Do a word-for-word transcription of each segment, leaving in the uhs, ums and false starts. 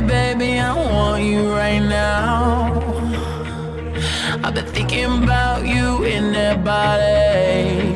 baby, I want you right now. I've been thinking about you in that body.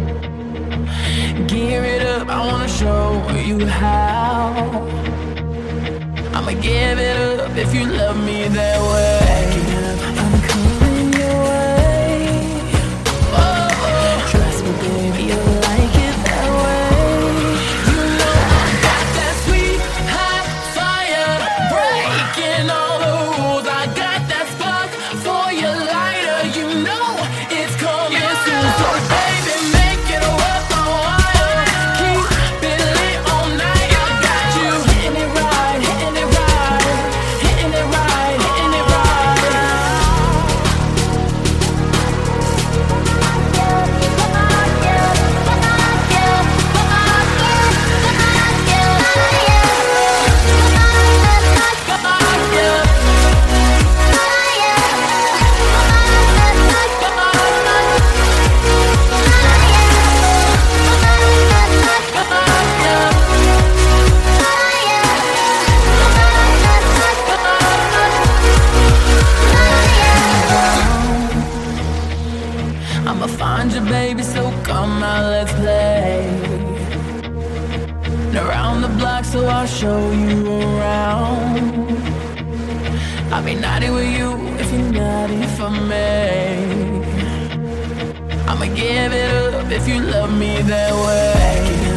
Gear it up, I wanna show you how. I'ma give it up if you love me that way. I'm coming your way. Oh, oh. Trust me, baby, you'll like it that way. You know I got that sweet hot fire, breaking all the rules. I got that spark for your lighter. You know it's coming soon. So baby, make it worth my while. Keep it lit all night. I got you hitting it right, hitting it right, hitting it right, hitting it right. I'ma find you, baby, so come out, let's play. And around the block, so I'll show you around. I'll be naughty with you if you're naughty for me. I'ma give it up if you love me that way.